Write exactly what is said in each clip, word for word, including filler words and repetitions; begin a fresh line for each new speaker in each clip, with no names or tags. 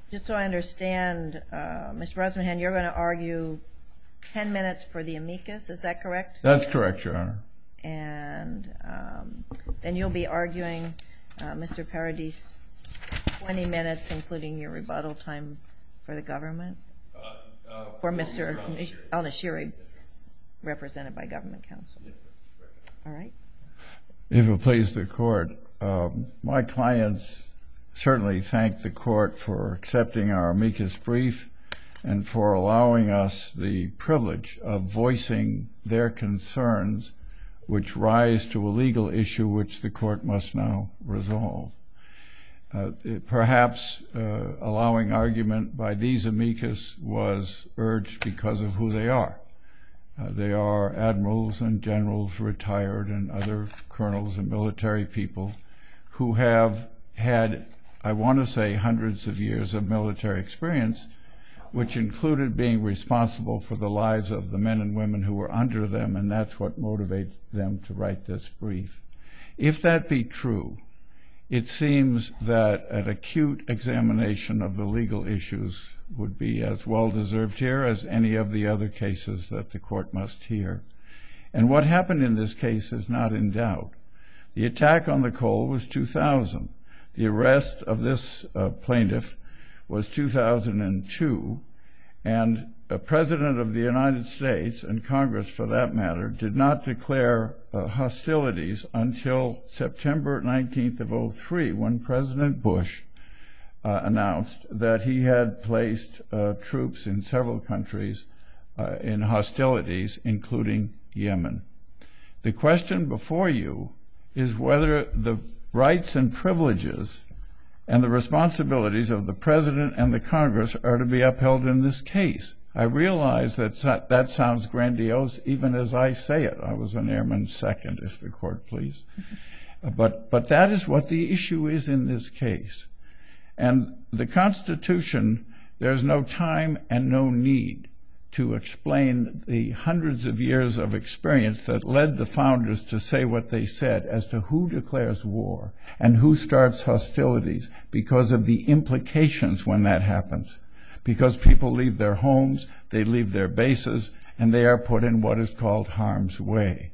Just so I understand, uh, Mister Bresnahan, you're going to argue ten minutes for the amicus, is that correct?
That's correct, Your Honor.
And um, then you'll be arguing, uh, Mister Paradis, twenty minutes, including your rebuttal time for the government?
Uh, uh,
for Mister El-Nashiri, represented by government counsel. All right.
If it please the court, um, my clients certainly thank the court for accepting our amicus brief and for allowing us the privilege of voicing their concerns, which rise to a legal issue which the court must now resolve. Uh, it, perhaps uh, allowing argument by these amicus was urged because of who they are. Uh, they are admirals and generals, retired, and other colonels and military people who have had, I want to say, hundreds of years of military experience, which included being responsible for the lives of the men and women who were under them, and that's what motivates them to write this brief. If that be true, it seems that an acute examination of the legal issues would be as well deserved here as any of the other cases that the court must hear. And what happened in this case is not in doubt. The attack on the Cole was two thousand. The arrest of this uh, plaintiff was two thousand two, and a President of the United States, and Congress for that matter, did not declare uh, hostilities until September nineteenth of oh three, when President Bush uh, announced that he had placed uh, troops in several countries uh, in hostilities, including Yemen. The question before you is whether the rights and privileges and the responsibilities of the President and the Congress are to be upheld in this case. I realize that that sounds grandiose even as I say it. I was an airman second, if the court please. But, but that is what the issue is in this case. And the Constitution, there's no time and no need to explain the hundreds of years of experience that led the founders to say what they said as to who declares war and who starts hostilities, because of the implications when that happens. Because people leave their homes, they leave their bases, and they are put in what is called harm's way.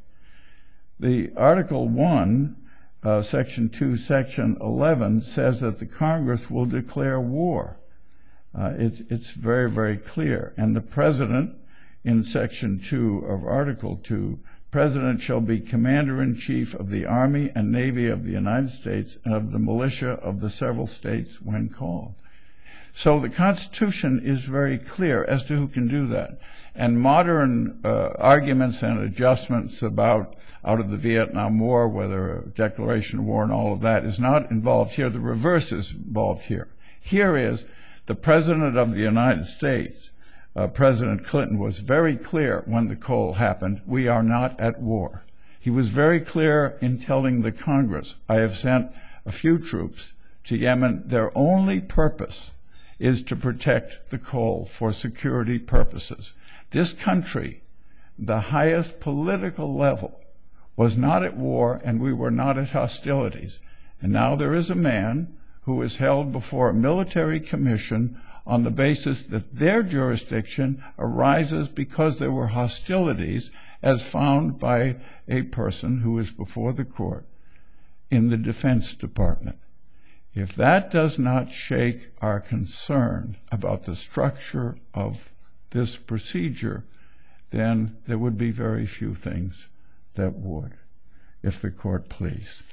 The Article one, uh, Section two, Section eleven says that the Congress will declare war. Uh, it's, it's very, very clear. And the President, in Section two of Article two, President shall be Commander-in-Chief of the Army and Navy of the United States and of the militia of the several states when called. So the Constitution is very clear as to who can do that. And modern uh, arguments and adjustments about out of the Vietnam War, whether a declaration of war and all of that is not involved here. The reverse is involved here. Here is the President of the United States, uh, President Clinton, was very clear when the Cole happened, we are not at war. He was very clear in telling the Congress, I have sent a few troops to Yemen. Their only purpose is to protect the Cole for security purposes. This country, the highest political level, was not at war, and we were not at hostilities. And now there is a man who is held before a military commission on the basis that their jurisdiction arises because there were hostilities as found by a person who is before the court in the Defense Department. If that does not shake our concern about the structure of this procedure, then there would be very few things that would, if the court please.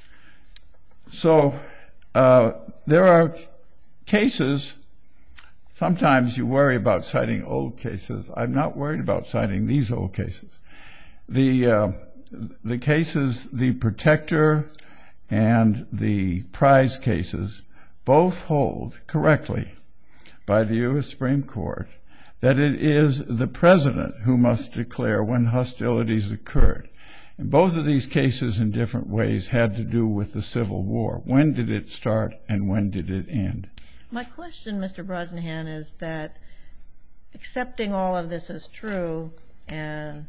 So uh, there are cases, sometimes you worry about citing old cases. I'm not worried about citing these old cases. The, uh, the cases, the Protector and the Prize cases both hold correctly by the U S Supreme Court that it is the President who must declare when hostilities occurred. And both of these cases in different ways had to do with the Civil War. When did it start and when did it end?
My question, Mister Bresnahan, is that accepting all of this as true and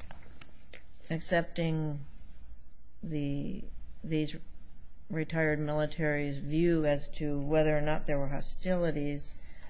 accepting the these retired military's view as to whether or not there were hostilities,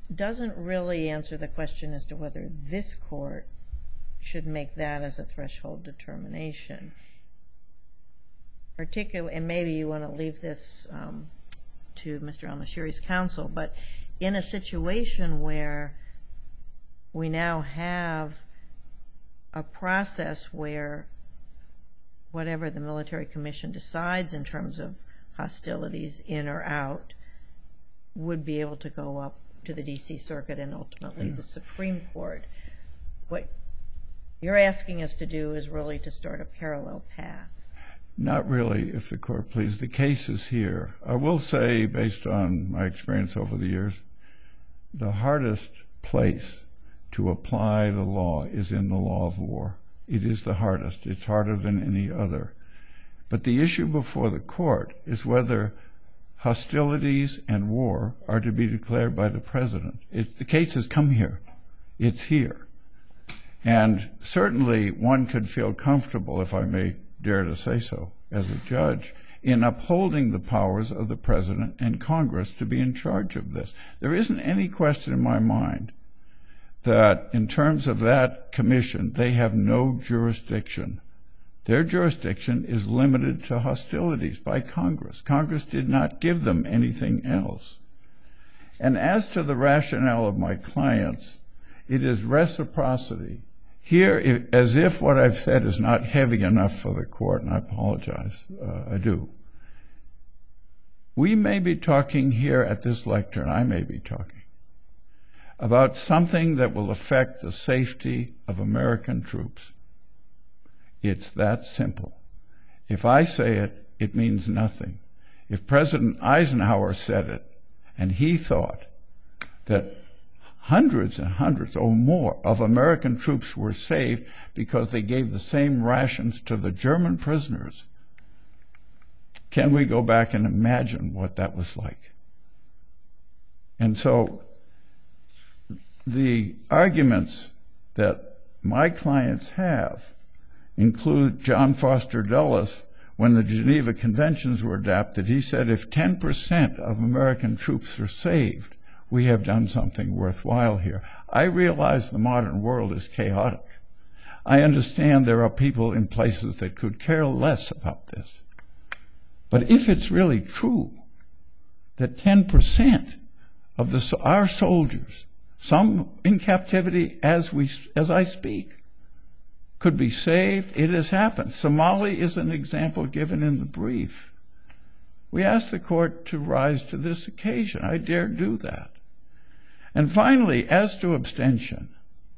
doesn't really answer the question as to whether this court should make that as a threshold determination. Particularly, and maybe you want to leave this um, to Mister Al-Mashiri's counsel, but in a situation where we now have a process where whatever the military commission decides in terms of hostilities in or out would be able to go up to the D C Circuit and ultimately the Supreme Court. What you're asking us to do is really to start a parallel path.
Not really, if the court please. The case is here. I will say, based on my experience over the years, the hardest place to apply the law is in the law of war. It is the hardest. It's harder than any other. But the issue before the court is whether hostilities and war are to be declared by the president. It's, the case has come here. It's here. And certainly one could feel comfortable, if I may dare to say so, as a judge, in upholding the powers of the president and Congress to be in charge of this. There isn't any question in my mind that in terms of that commission, they have no jurisdiction. Their jurisdiction is limited to hostilities by Congress. Congress did not give them anything else. And as to the rationale of my clients, it is reciprocity. Here, as if what I've said is not heavy enough for the court, and I apologize, uh, I do. We may be talking here at this lectern, I may be talking, about something that will affect the safety of American troops. It's that simple. If I say it, it means nothing. If President Eisenhower said it, and he thought that hundreds and hundreds or more of American troops were saved because they gave the same rations to the German prisoners, can we go back and imagine what that was like? And so the arguments that my clients have include John Foster Dulles. When the Geneva Conventions were adopted, he said if ten percent of American troops are saved, we have done something worthwhile here. I realize the modern world is chaotic. I understand there are people in places that could care less about this. But if it's really true that ten percent of the, our soldiers, some in captivity as, we, as I speak, could be saved, it has happened. Somali is an example given in the brief. We ask the court to rise to this occasion. I dare do that. And finally, as to abstention,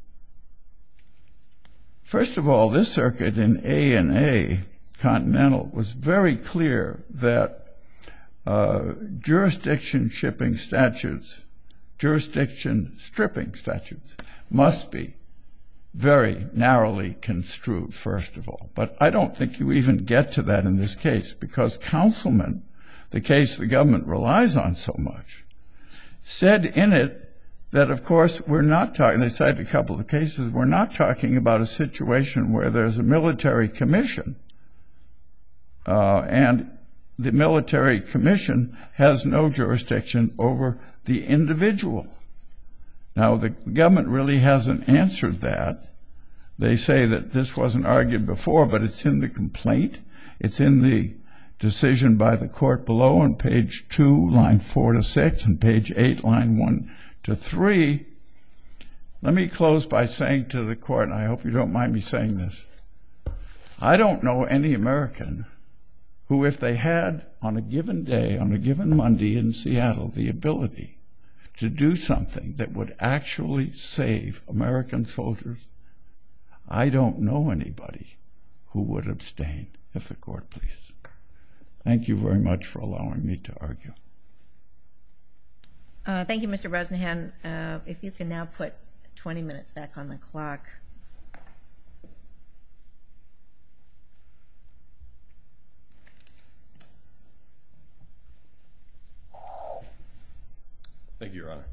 first of all, this circuit in A and A, Continental, was very clear that uh, jurisdiction shipping statutes, jurisdiction stripping statutes, must be very narrowly construed, first of all. But I don't think you even get to that in this case, because Councilman, the case the government relies on so much, said in it that, of course, we're not talking, they cited a couple of cases, we're not talking about a situation where there's a military commission, uh, and the military commission has no jurisdiction over the individual. Now, the government really hasn't answered that. They say that this wasn't argued before, but it's in the complaint. It's in the decision by the court below on page two, line four to six, and page eight, line one to three. Let me close by saying to the court, and I hope you don't mind me saying this, I don't know any American who, if they had on a given day, on a given Monday in Seattle, the ability to do something that would actually save American soldiers, I don't know anybody who would abstain, if the court please. Thank you very much for allowing me to argue.
Uh, thank you, Mister Bresnahan. Uh, if you can now put twenty minutes back on the clock.
Thank you, Your Honor.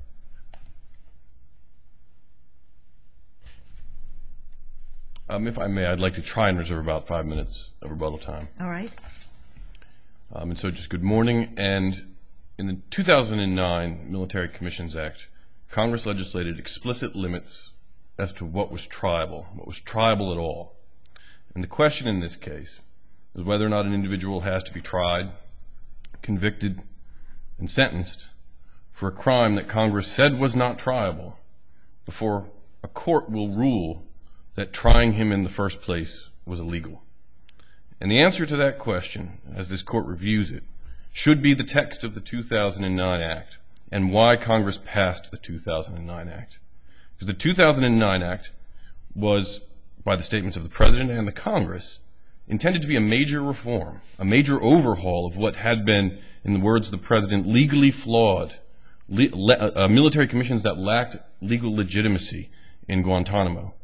Um, if I may, I'd like to try and reserve about five minutes of rebuttal time.
All right.
Um, and so just good morning. And in the two thousand nine Military Commissions Act, Congress legislated explicit limits as to what was triable, what was triable at all. And the question in this case is whether or not an individual has to be tried, convicted, and sentenced for a crime that Congress said was not triable before a court will rule that trying him in the first place was illegal. And the answer to that question, as this court reviews it, should be the text of the two thousand nine Act and why Congress passed the two thousand nine Act. Because the two thousand nine Act was, by the statements of the President and the Congress, intended to be a major reform, a major overhaul of what had been, in the words of the President, legally flawed le- le- uh, military commissions that lacked legal legitimacy in Guantanamo.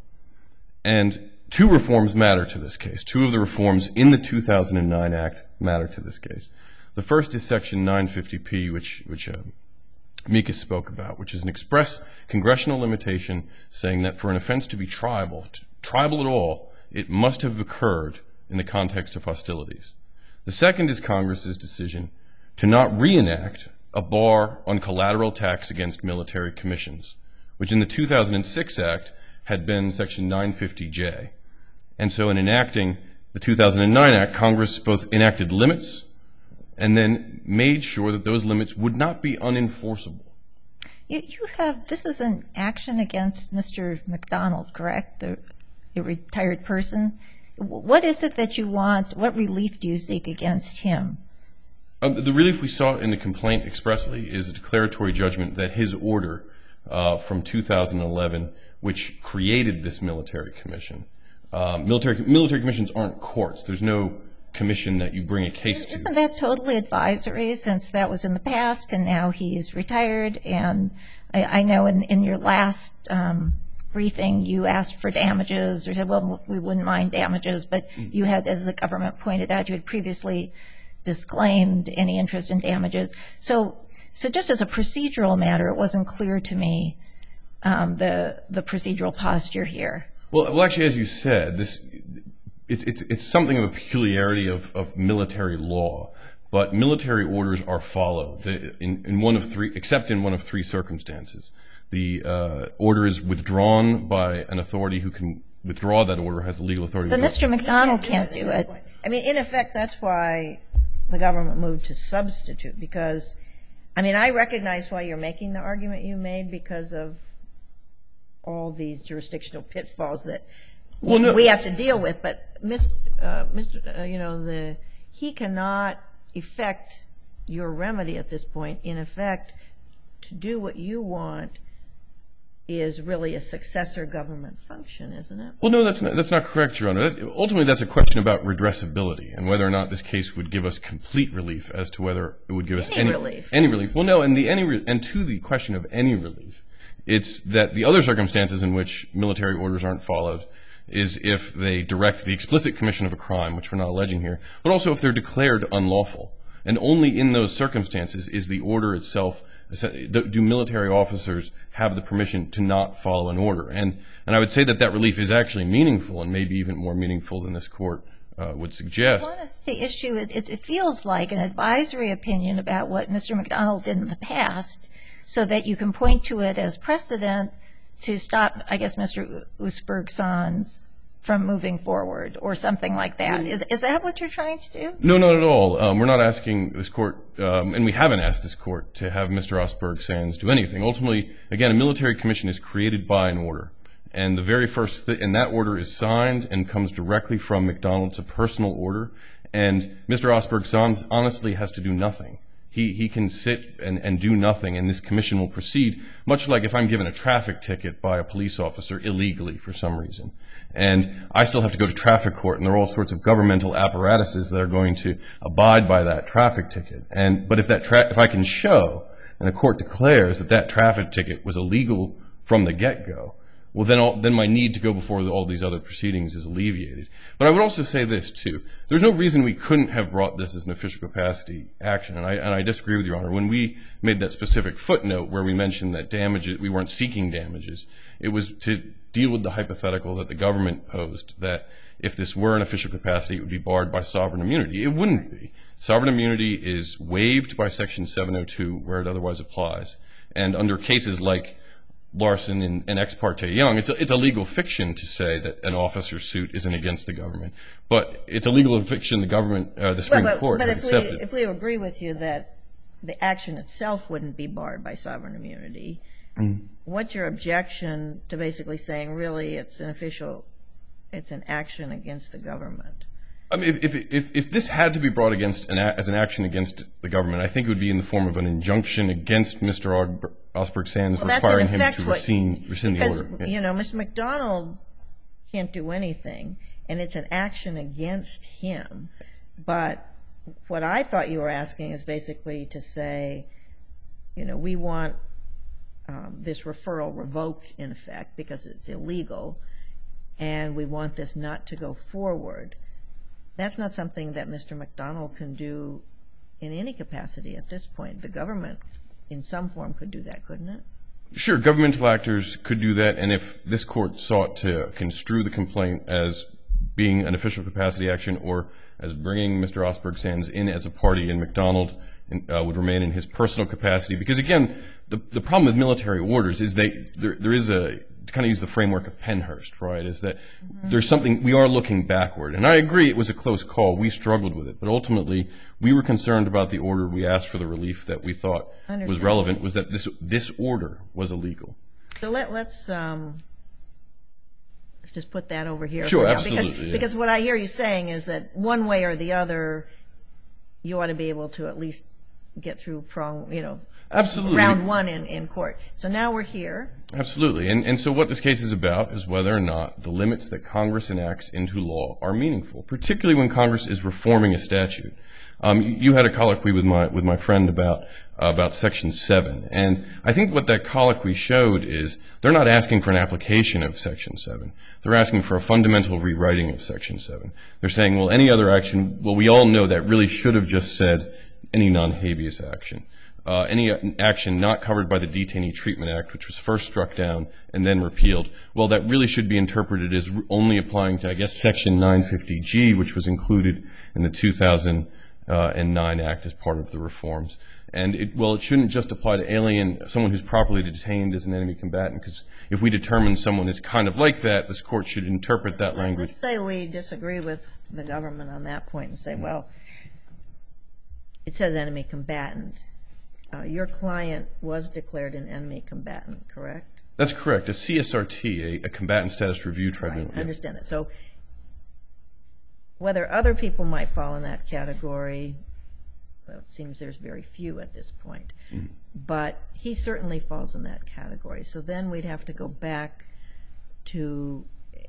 And two reforms matter to this case. Two of the reforms in the two thousand nine Act matter to this case. The first is Section nine fifty P, which, which uh, Mika spoke about, which is an express congressional limitation saying that for an offense to be triable, triable at all, it must have occurred in the context of hostilities. The second is Congress's decision to not reenact a bar on collateral tax against military commissions, which in the two thousand six Act had been Section nine fifty J. And so in enacting the two thousand nine Act, Congress both enacted limits and then made sure that those limits would not be unenforceable.
You, you have, this is an action against Mister McDonald, correct? The, the retired person. What is it that you want, what relief do you seek against him?
Um, the relief we saw in the complaint expressly is a declaratory judgment that his order uh, from two thousand eleven, which created this military commission. Uh, military, military commissions aren't courts. There's no commission that you bring a case to.
Isn't that totally advisory, since that was in the past and now he's retired? And I, I know in, in your last um, briefing you asked for damages, or said, well, we wouldn't mind damages, but you had, as the government pointed out, you had previously disclaimed any interest in damages. So, so just as a procedural matter, it wasn't clear to me um, the the procedural posture here.
Well, well, actually, as you said, this it's it's it's something of a peculiarity of, of military law. But military orders are followed in, in one of three, except in one of three circumstances. The uh, order is withdrawn by an authority who can withdraw that order, has the legal authority.
But Mister McDonald can't do it.
I mean, in effect, that's why the government moved to substitute, because, I mean, I recognize why you're making the argument you made because of all these jurisdictional pitfalls that well, no. we have to deal with. But, Mister Uh, Mister Uh, you know, the he cannot effect your remedy at this point. In effect, to do what you want is really a successor government function, isn't it?
Well, no, that's not, that's not correct, Your Honor. That, ultimately, that's a question about redressability and whether or not this case would give us complete relief as to whether it would give
any
us any
relief.
Any relief. Well, no, and the any re- and to the question of any relief, it's that the other circumstances in which military orders aren't followed is if they direct the explicit commission of a crime, which we're not alleging here, but also if they're declared unlawful. And only in those circumstances is the order itself, do military officers have the permission to not follow an order. And and I would say that that relief is actually meaningful, and maybe even more meaningful than this court uh, would suggest.
I want us to issue, it, it feels like an advisory opinion about what Mister McDonald did in the past, so that you can point to it as precedent to stop, I guess, Mister Usberg-Sans from moving forward or something like that. Is is that what you're trying to do?
No, not at all. Um, we're not asking this court, um, and we haven't asked this court to have Mister Usberg-Sans do anything. Ultimately, again, a military commission is created by an order, and the very first, th- and that order is signed and comes directly from McDonald. It's a personal order, and Mister Usberg-Sans honestly has to do nothing. He he can sit and, and do nothing, and this commission will proceed, much like if I'm given a traffic ticket by a police officer illegally for some reason. And I still have to go to traffic court, and there are all sorts of governmental apparatuses that are going to abide by that traffic ticket. And but if that tra- if I can show, and the court declares that that traffic ticket was illegal from the get-go, well, then all, then my need to go before all these other proceedings is alleviated. But I would also say this, too. There's no reason we couldn't have brought this as an official capacity action, and I, and I disagree with Your Honor. When we made that specific footnote where we mentioned that damages, we weren't seeking damages, it was to deal with the hypothetical that the government posed, that if this were an official capacity, it would be barred by sovereign immunity. It wouldn't be. Sovereign immunity is waived by Section seven oh two where it otherwise applies. And under cases like Larson and, and Ex parte Young. It's a, it's a legal fiction to say that an officer's suit isn't against the government, but it's a legal fiction the government, uh, the Supreme
Well, but,
Court
but
has
if
accepted.
we, if we agree with you that the action itself wouldn't be barred by sovereign immunity, mm. what's your objection to basically saying, really, it's an official, it's an action against the government?
I mean, if, if, if, if this had to be brought against an, as an action against the government, I think it would be in the form of an injunction against Mister Osberg-Sands,
well,
requiring him
effect
to
what,
rescind, rescind the
because,
order. Yeah.
You know, Mister McDonald can't do anything, and it's an action against him. But what I thought you were asking is basically to say, you know, we want um, this referral revoked, in effect, because it's illegal, and we want this not to go forward. That's not something that Mister McDonald can do in any capacity at this point. The government, in some form, could do that, couldn't it?
Sure, governmental actors could do that, and if this court sought to construe the complaint as being an official capacity action or as bringing Mister Osberg-Sands in as a party, and McDonald uh, would remain in his personal capacity, because again, the the problem with military orders is they there there is a, to kind of use the framework of Pennhurst, right, is that mm-hmm. there's something, we are looking backward. And I agree it was a close call. We struggled with it. But ultimately, we were concerned about the order. We asked for the relief that we thought Understand. was relevant, was that this this order was illegal.
So let, let's, um, let's just put that over here.
Sure,
for now.
absolutely.
Because,
yeah.
because what I hear you saying is that one way or the other, you ought to be able to at least get through prong, you know,
Absolutely.
round one in, in court. So now we're here.
Absolutely. And, and so what this case is about is whether or not the limits that Congress enacts into law are meaningful, particularly when Congress is reforming a statute. Um, you, you had a colloquy with my, with my friend about, uh, about Section seven. And I think what that colloquy showed is they're not asking for an application of Section seven. They're asking for a fundamental rewriting of Section seven. They're saying, well, any other action, well, we all know that really should have just said any non-habeas action. Uh, any action not covered by the Detainee Treatment Act, which was first struck down and then repealed, well, that really should be interpreted as only applying to, I guess, Section nine fifty G, which was included in the two thousand nine Act as part of the reforms. And, it, well, it shouldn't just apply to alien, someone who's properly detained as an enemy combatant, because if we determine someone is kind of like that, this court should interpret that language.
Let's say we disagree with the government on that point and say, well, it says enemy combatant. Uh, your client was declared an enemy combatant, correct?
That's correct. A C S R T, a, a combatant status review tribunal.
Right, I understand that. So whether other people might fall in that category, well, it seems there's very few at this point. Mm-hmm. But he certainly falls in that category. So then we'd have to go back to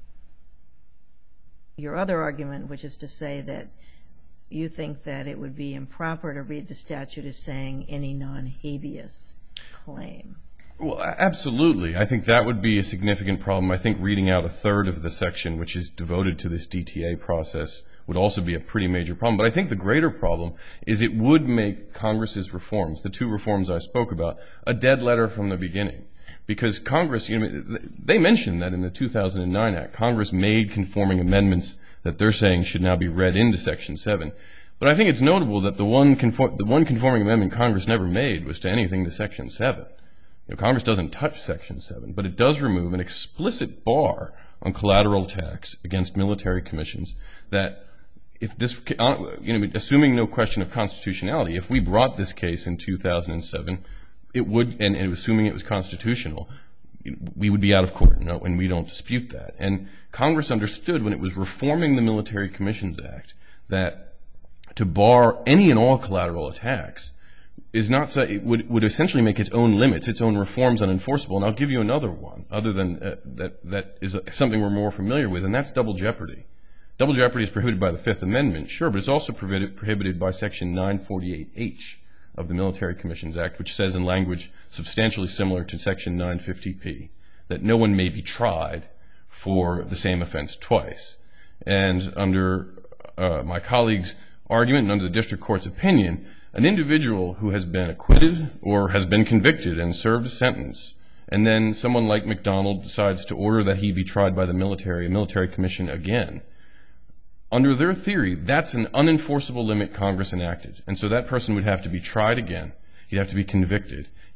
your other argument, which is to say that you think that it would be improper to read the statute as saying any non-habeas claim.
Well, absolutely. I think that would be a significant problem. I think reading out a third of the section, which is devoted to this D T A process, would also be a pretty major problem. But I think the greater problem is it would make Congress's reforms, the two reforms I spoke about, a dead letter from the beginning. Because Congress, you know, they mentioned that in the two thousand nine Act, Congress made conforming amendments that they're saying should now be read into Section seven. But I think it's notable that the one, conform, the one conforming amendment Congress never made was to anything to Section seven. You know, Congress doesn't touch Section seven, but it does remove an explicit bar on collateral attacks against military commissions that if this, you know, assuming no question of constitutionality, if we brought this case in two thousand seven, it would, and, and assuming it was constitutional, we would be out of court, no, and we don't dispute that. And Congress understood when it was reforming the Military Commissions Act that to bar any and all collateral attacks is not so, it would, would essentially make its own limits, its own reforms unenforceable. And I'll give you another one, other than uh, that, that is something we're more familiar with, and that's double jeopardy. Double jeopardy is prohibited by the Fifth Amendment, sure, but it's also prohibited, prohibited by Section nine forty-eight H of the Military Commissions Act, which says in language substantially similar to Section nine fifty P that no one may be tried for the same offense twice. And under uh, my colleague's argument and under the district court's opinion, an individual who has been acquitted or has been convicted and served a sentence, and then someone like McDonald decides to order that he be tried by the military, a military commission again, under their theory, that's an unenforceable limit Congress enacted. And so that person would have to be tried again. He'd have to be convicted.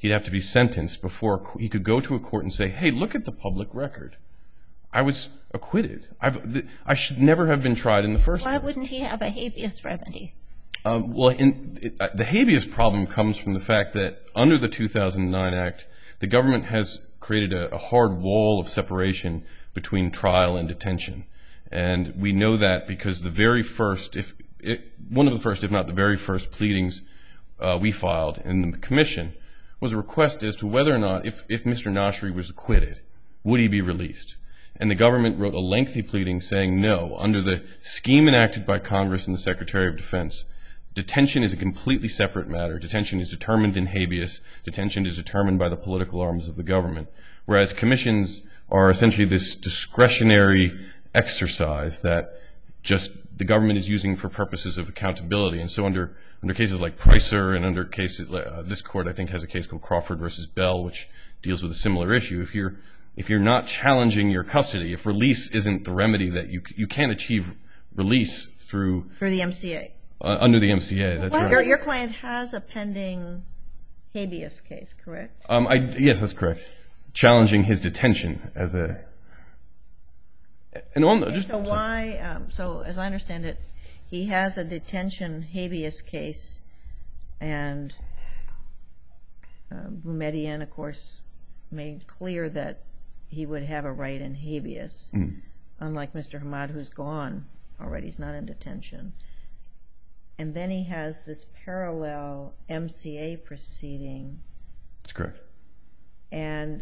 he'd have to be sentenced before he could go to a court and say, hey, look at the public record. I was acquitted. I've, I should never have been tried in the first place.
Why wouldn't he have a habeas remedy?
Um, well, in, it, uh, the habeas problem comes from the fact that under the two thousand nine Act, the government has created a, a hard wall of separation between trial and detention. And we know that because the very first, if it, one of the first, if not the very first pleadings uh, we filed in the commission was a request as to whether or not, if, if Mister Nashri was acquitted, would he be released? And the government wrote a lengthy pleading saying no, under the scheme enacted by Congress and the Secretary of Defense, detention is a completely separate matter. Detention is determined in habeas. Detention is determined by the political arms of the government. Whereas commissions are essentially this discretionary exercise that just the government is using for purposes of accountability. And so under under cases like Pricer and under cases, uh, this court I think has a case called Crawford versus Bell, which deals with a similar issue. If you're if you're not challenging your custody, if release isn't the remedy that you you can't achieve release through
For the M C A.
Uh, under the M C A, that's
Well,
right.
Your, your client has a pending habeas case, correct?
Um, I, yes, that's correct. Challenging his detention as a, and on the, just
So why, um, so as I understand it, he has a detention habeas case, and uh, Boumediene, of course, made clear that he would have a right in habeas,
mm.
unlike Mister Hamad, who's gone already, he's not in detention. And then he has this parallel M C A proceeding.
That's correct.
And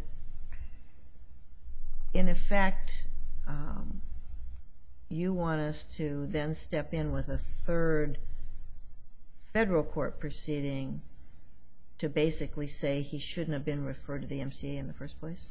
in effect, um, you want us to then step in with a third federal court proceeding to basically say he shouldn't have been referred to the M C A in the first place?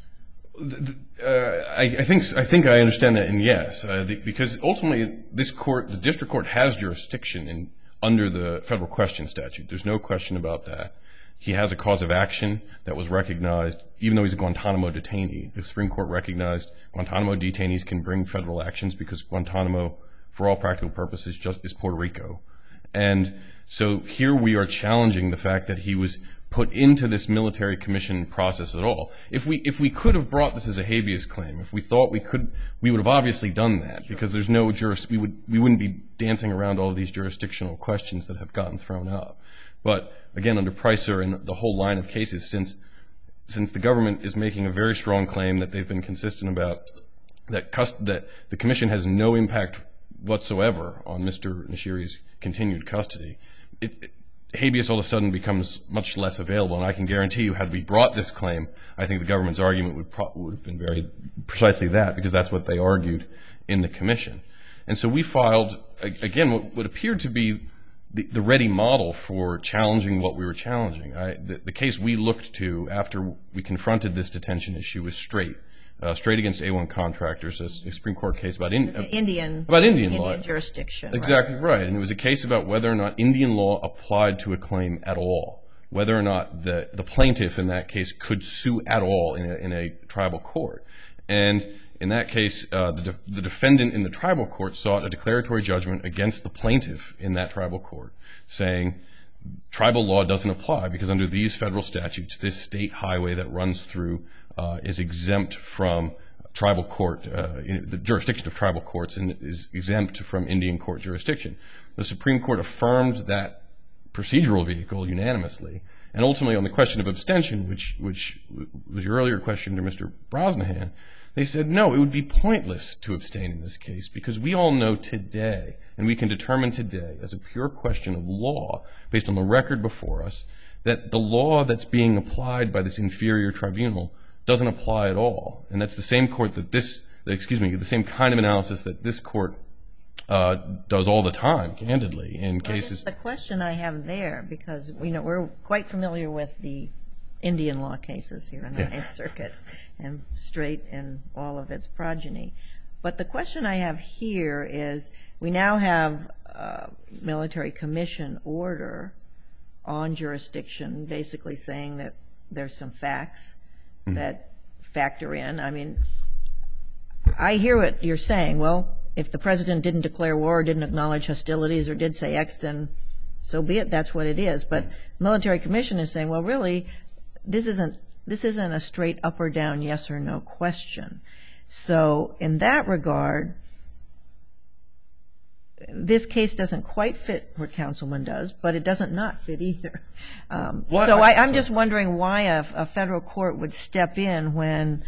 Uh, I, I think I think I understand that, and yes, uh, the, because ultimately this court, the district court, has jurisdiction in under the federal question statute. There's no question about that. He has a cause of action that was recognized, even though he's a Guantanamo detainee. The Supreme Court recognized Guantanamo detainees can bring federal actions because Guantanamo, for all practical purposes, just is Puerto Rico. And so here we are challenging the fact that he was put into this military commission process at all. If we if we could have brought this as a habeas claim, if we thought we could, we would have obviously done that, because there's no juris. We would we wouldn't be dancing around all of these jurisdictional questions that have gotten thrown up. But again, under Pricer and the whole line of cases, since since the government is making a very strong claim that they've been consistent about that cust- that the commission has no impact whatsoever on Mister Nashiri's continued custody, it, it habeas all of a sudden becomes much less available. And I can guarantee you, had we brought this claim, I think the government's argument would, pro- would have been very precisely that, because that's what they argued in the commission. And so we filed, again, what, what appeared to be the, the ready model for challenging what we were challenging. I, the, the case we looked to after we confronted this detention issue was Straight. Uh, Straight against A one contractors, a Supreme Court case about in, uh,
Indian,
about Indian,
Indian
law.
jurisdiction.
Exactly
right.
right. And it was a case about whether or not Indian law applied to a claim at all, whether or not the, the plaintiff in that case could sue at all in a, in a tribal court. And in that case, uh, the, de- the defendant in the tribal court sought a declaratory judgment against the plaintiff in that tribal court, saying tribal law doesn't apply because under these federal statutes, this state highway that runs through uh, is exempt from tribal court, uh, the jurisdiction of tribal courts, and is exempt from Indian court jurisdiction. The Supreme Court affirmed that procedural vehicle unanimously. And ultimately on the question of abstention, which, which was your earlier question to Mister Brosnahan, they said, no, it would be pointless to abstain in this case because we all know today, and we can determine today as a pure question of law, based on the record before us, that the law that's being applied by this inferior tribunal doesn't apply at all. And that's the same court that this, excuse me, the same kind of analysis that this court uh, does all the time, candidly, in
Well,
cases.
the question I have there, because you know we're quite familiar with the Indian law cases here in the
Yeah.
Ninth Circuit, and Straight and all of its progeny. But the question I have here is, we now have a military commission order on jurisdiction, basically saying that there's some facts mm-hmm. that factor in. I mean, I hear what you're saying. Well, if the president didn't declare war, or didn't acknowledge hostilities, or did say X, then so be it. That's what it is. But military commission is saying, well, really, this isn't this isn't a straight up or down yes or no question. So in that regard, this case doesn't quite fit where Councilman does, but it doesn't not fit either. Um, so I, I'm just wondering why a, a federal court would step in when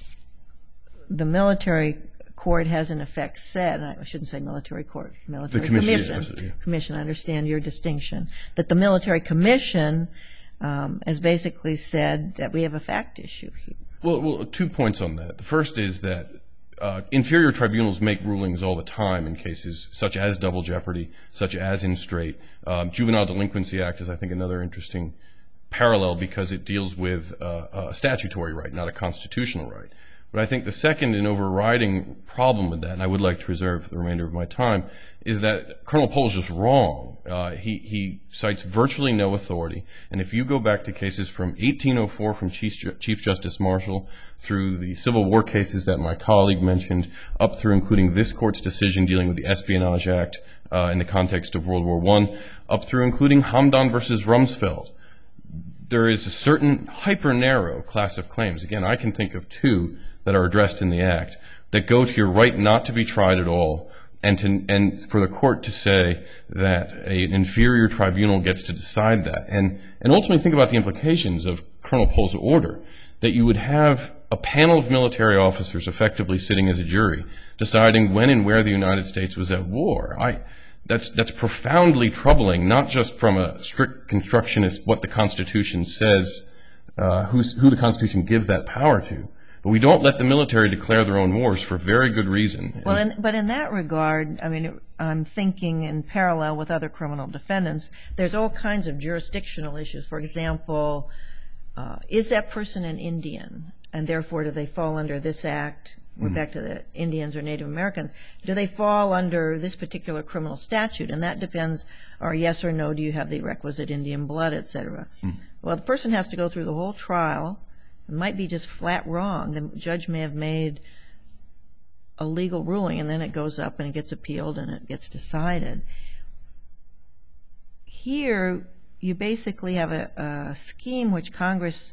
the military court has in effect said, I shouldn't say military court, military
the commission,
commission,
yes, yeah.
commission, I understand your distinction, that the military commission um, has basically said that we have a fact issue here.
Well, well, two points on that. The first is that uh, inferior tribunals make rulings all the time in cases such as double jeopardy, such as in straight. Um, Juvenile Delinquency Act is, I think, another interesting parallel because it deals with uh, a statutory right, not a constitutional right. But I think the second and overriding problem with that, and I would like to reserve the remainder of my time, is that Colonel Pohl is just wrong. Uh, he, he cites virtually no authority. And if you go back to cases from eighteen oh four from Chief, Chief Justice Marshall through the Civil War cases that my colleague mentioned, up through including this court's decision dealing with the Espionage Act uh, in the context of World War One, up through including Hamdan versus Rumsfeld, there is a certain hyper-narrow class of claims. Again, I can think of two that are addressed in the Act that go to your right not to be tried at all, and to, and for the court to say that a, an inferior tribunal gets to decide that. And, and ultimately think about the implications of Colonel Pohl's order, that you would have a panel of military officers effectively sitting as a jury, deciding when and where the United States was at war. I, that's, that's profoundly troubling, not just from a strict constructionist, what the Constitution says, uh, who's, who the Constitution gives that power to. But we don't let the military declare their own wars for very good reason.
Well, in, but in that regard, I mean, I'm thinking in parallel with other criminal defendants, there's all kinds of jurisdictional issues. For example, uh, is that person an Indian? And therefore, do they fall under this act? We're mm-hmm. back to the Indians or Native Americans. Do they fall under this particular criminal statute? And that depends, or yes or no, do you have the requisite Indian blood, et cetera. Mm-hmm. Well, the person has to go through the whole trial. It might be just flat wrong. The judge may have made a legal ruling, and then it goes up and it gets appealed and it gets decided. Here, you basically have a, a scheme which Congress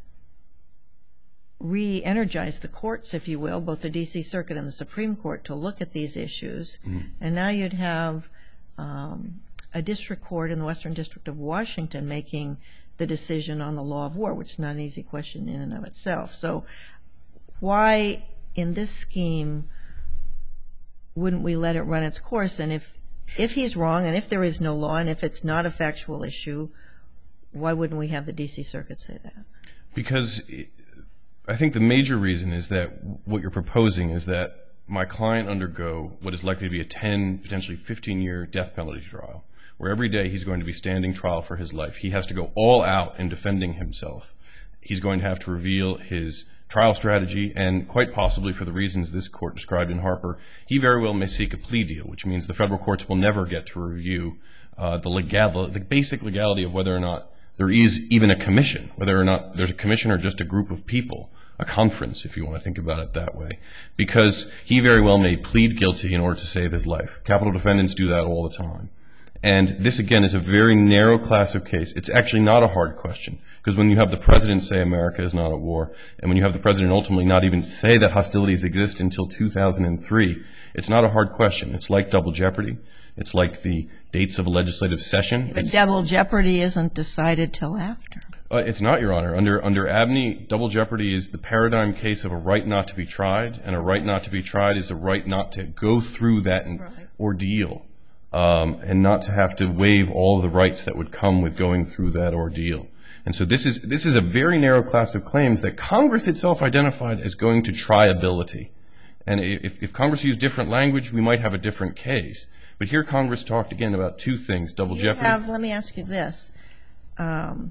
re-energized the courts, if you will, both the D C Circuit and the Supreme Court, to look at these issues. Mm-hmm. And now you'd have um, a district court in the Western District of Washington making the decision on the law of war, which is not an easy question in and of itself. So why, in this scheme, wouldn't we let it run its course? And if if he's wrong, and if there is no law, and if it's not a factual issue, why wouldn't we have the D C Circuit say that? Because
I think the major reason is that what you're proposing is that my client undergo what is likely to be a ten, potentially fifteen-year death penalty trial, where every day he's going to be standing trial for his life. He has to go all out in defending himself. He's going to have to reveal his trial strategy, and quite possibly for the reasons this court described in Harper, he very well may seek a plea deal, which means the federal courts will never get to review uh, the legal, the basic legality of whether or not there is even a commission, whether or not there's a commission or just a group of people, a conference, if you want to think about it that way, because he very well may plead guilty in order to save his life. Capital defendants do that all the time. And this, again, is a very narrow class of case. It's actually not a hard question, because when you have the president say America is not at war, and when you have the president ultimately not even say that hostilities exist until two thousand three, it's not a hard question. It's like double jeopardy. It's like the dates of a legislative session.
But double jeopardy isn't decided till after.
Uh, it's not, Your Honor. Under under Abney, double jeopardy is the paradigm case of a right not to be tried, and a right not to be tried is a right not to go through that right. ordeal. Um, and not to have to waive all of the rights that would come with going through that ordeal. And so this is this is a very narrow class of claims that Congress itself identified as going to triability. And if, if Congress used different language, we might have a different case. But here Congress talked again about two things, double
you
jeopardy.
Have, let me ask you this. Um,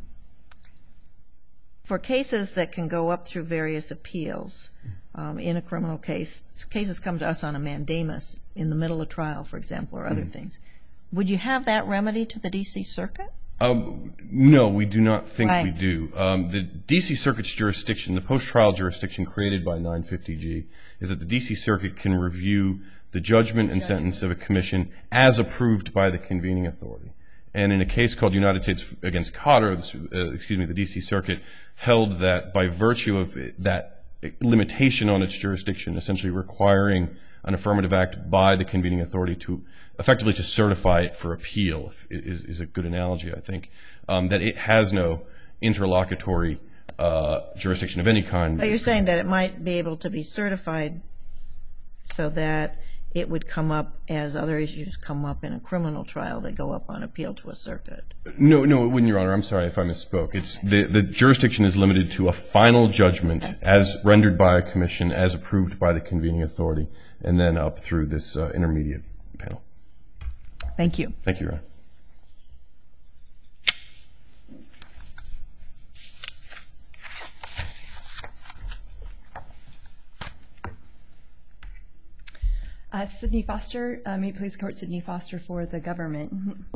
for cases that can go up through various appeals, um, in a criminal case, cases come to us on a mandamus in the middle of trial, for example, or other mm. things. Would you have that remedy to the D C Circuit?
Um, no, we do not think
right.
we do. Um, the D C Circuit's jurisdiction, the post-trial jurisdiction created by nine fifty G, is that the D C Circuit can review the judgment and sentence of a commission as approved by the convening authority. And in a case called United States against Cotter, uh, excuse me, the D C Circuit held that by virtue of that limitation on its jurisdiction, essentially requiring an affirmative act by the convening authority to effectively to certify it for appeal is, is a good analogy, I think, um, that it has no interlocutory uh, jurisdiction of any kind.
But you're saying that it might be able to be certified so that it would come up as other issues come up in a criminal trial that go up on appeal to a circuit.
No, no, it wouldn't, Your Honor. I'm sorry if I misspoke. It's the, the jurisdiction is limited to a final judgment as rendered by a commission, as approved by the convening authority, and then up through this uh, intermediate panel.
Thank you.
Thank you, Your Honor.
Uh, Sydney Foster, uh, may it please the Court, Sydney Foster for the government.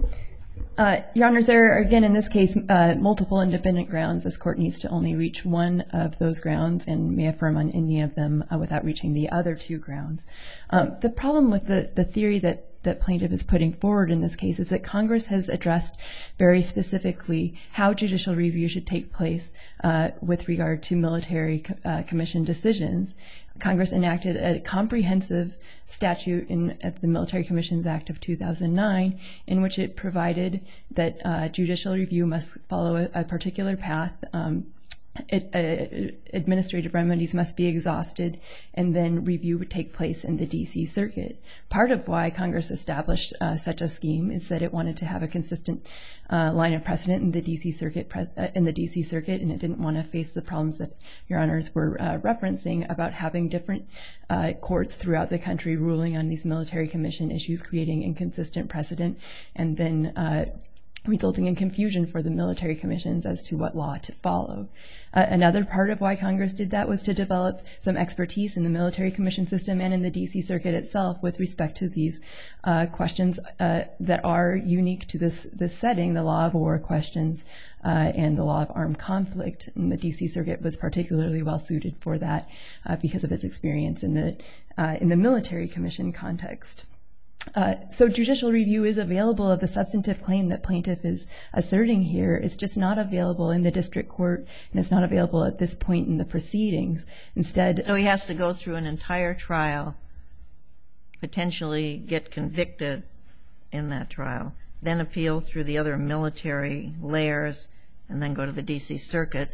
Uh, Your Honors, there are, again, in this case, uh, multiple independent grounds. This Court needs to only reach one of those grounds and may affirm on any of them uh, without reaching the other two grounds. Um, the problem with the, the theory that that plaintiff is putting forward in this case is that Congress has addressed very specifically how judicial review should take place uh, with regard to military uh, commission decisions. Congress enacted a comprehensive statute in at the Military Commissions Act of two thousand nine in which it provided that uh, judicial review must follow a, a particular path. Um, It, uh, administrative remedies must be exhausted, and then review would take place in the D C Circuit. Part of why Congress established uh, such a scheme is that it wanted to have a consistent uh, line of precedent in the D C Circuit, pre- uh, in the D C Circuit, and it didn't want to face the problems that Your Honors were uh, referencing about having different uh, courts throughout the country ruling on these military commission issues, creating inconsistent precedent, and then uh, resulting in confusion for the military commissions as to what law to follow. Uh, another part of why Congress did that was to develop some expertise in the military commission system and in the D C Circuit itself with respect to these uh, questions uh, that are unique to this, this setting, the law of war questions uh, and the law of armed conflict. And the D C Circuit was particularly well suited for that uh, because of its experience in the, uh, in the military commission context. Uh, so judicial review is available of the substantive claim that plaintiff is asserting here. It's just not available in the district court, and it's not available at this point in the proceedings. Instead,
so he has to go through an entire trial, potentially get convicted in that trial, then appeal through the other military layers, and then go to the D C Circuit.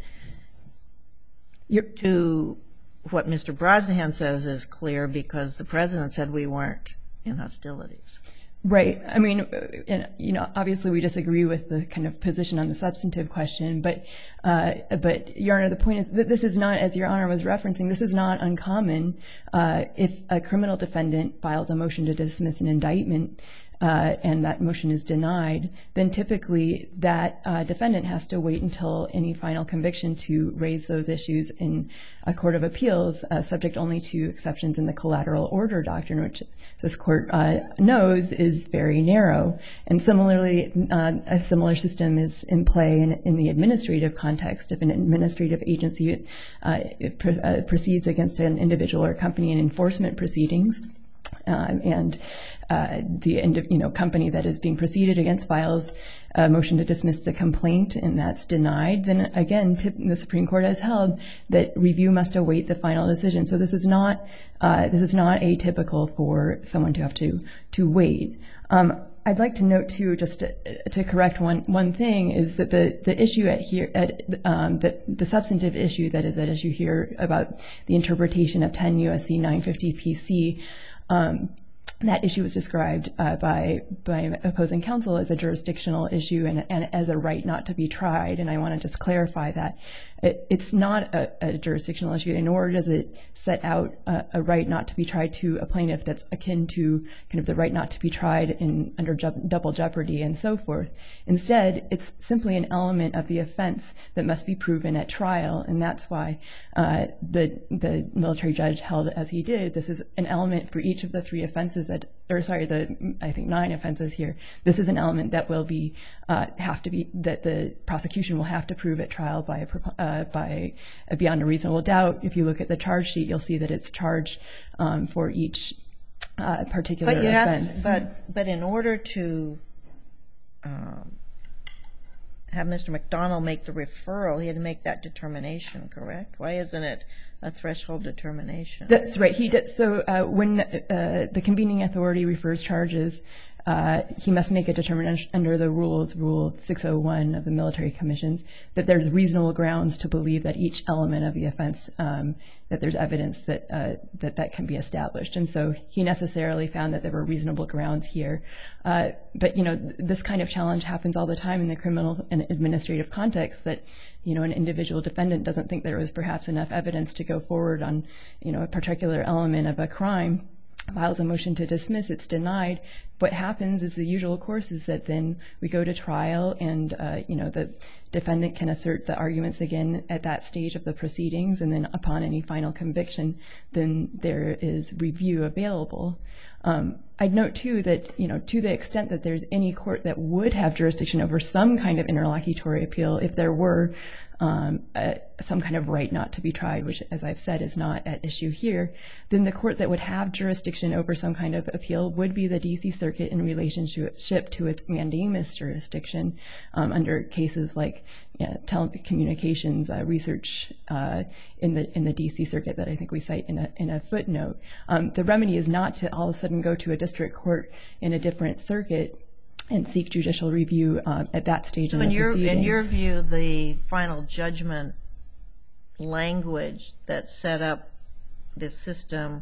You're, to what Mister Brosnahan says is clear because the president said we weren't in hostilities.
Right. I mean, you know, obviously we disagree with the kind of position on the substantive question, but, uh, but Your Honor, the point is that this is not, as Your Honor was referencing, this is not uncommon. Uh, if a criminal defendant files a motion to dismiss an indictment uh, and that motion is denied, then typically that uh, defendant has to wait until any final conviction to raise those issues in a court of appeals, uh, subject only to exceptions in the collateral order doctrine, which this court uh, knows is very narrow. And similarly, uh, a similar system is in play in, in the administrative context. If an administrative agency uh, pr- uh, proceeds against an individual or company in enforcement proceedings, Um, and uh, the you know company that is being proceeded against files a motion to dismiss the complaint and that's denied, then again tip, the Supreme Court has held that review must await the final decision. So this is not uh, this is not atypical for someone to have to to wait. Um, I'd like to note too, just to, to correct one one thing, is that the the issue at here at um, that the substantive issue that is at issue here about the interpretation of ten U S C nine fifty P C. Um, that issue was described uh, by by opposing counsel as a jurisdictional issue and, and as a right not to be tried. And I want to just clarify that it, it's not a, a jurisdictional issue, nor does it set out a, a right not to be tried to a plaintiff that's akin to kind of the right not to be tried in under ju- double jeopardy and so forth. Instead, it's simply an element of the offense that must be proven at trial, and that's why uh, the the military judge held as he did. This is an element for each of the three offenses that, or sorry, the I think nine offenses here. This is an element that will be uh, have to be that the prosecution will have to prove at trial by a uh, by a beyond a reasonable doubt. If you look at the charge sheet, you'll see that it's charged um, for each uh, particular
but you
offense.
Have, but but in order to um, have Mister McDonald make the referral. He had to make that determination, correct? Why isn't it a threshold determination?
That's right. He did. So uh, when uh, the convening authority refers charges, uh, he must make a determination under the rules, Rule six oh one of the military commissions, that there's reasonable grounds to believe that each element of the offense, um, that there's evidence that, uh, that that can be established. And so he necessarily found that there were reasonable grounds here. Uh, but, you know, this kind of challenge happens all the time in the criminal and administrative context, that, you know, an individual defendant doesn't think there was perhaps enough evidence to go forward on, you know, a particular element of a crime, files a motion to dismiss, it's denied. What happens is the usual course is that then we go to trial, and uh, you know, the defendant can assert the arguments again at that stage of the proceedings, and then upon any final conviction, then there is review available. Um, I'd note too that, you know, to the extent that there's any court that would have jurisdiction over some kind of interlocutory appeal, if there were um, a, some kind of right not to be tried, which, as I've said, is not at issue here, then the court that would have jurisdiction over some kind of appeal would be the D C Circuit in relationship to its mandamus jurisdiction um, under cases like yeah, telecommunications uh, research uh, in the in the D C Circuit that I think we cite in a in a footnote. Um, the remedy is not to all of a sudden go to a district court in a different circuit and seek judicial review uh, at that stage
So
in
in
the
your,
proceedings.
in your view, the final judgment language that set up this system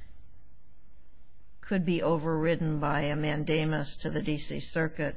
could be overridden by a mandamus to the D C Circuit,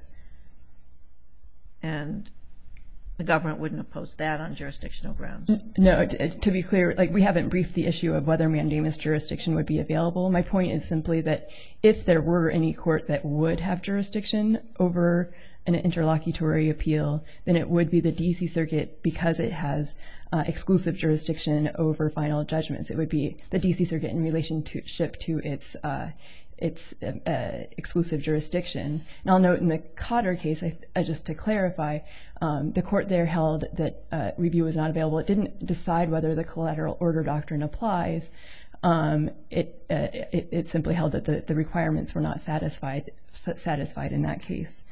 and the government wouldn't oppose that on jurisdictional grounds?
No, to, to be clear, like, we haven't briefed the issue of whether mandamus jurisdiction would be available. My point is simply that if there were any court that would have jurisdiction over an interlocutory appeal, then it would be the D C Circuit, because it has uh, exclusive jurisdiction over final judgments. It would be the D C Circuit in relationship to its uh, its uh, exclusive jurisdiction. And I'll note in the Cotter case, I, I, just to clarify, um, the court there held that uh, review was not available. It didn't decide whether the collateral order doctrine applies. Um, it, uh, it it simply held that the, the requirements were not satisfied satisfied in that case.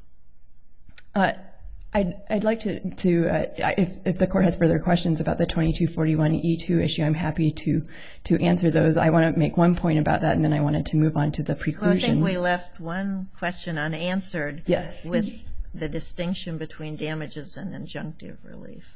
Uh, I'd, I'd like to, to uh, if, if the court has further questions about the twenty-two forty-one E two issue, I'm happy to, to answer those. I want to make one point about that, and then I wanted to move on to the preclusion.
Well, I think we left one question unanswered.
Yes.
With the distinction between damages and injunctive relief.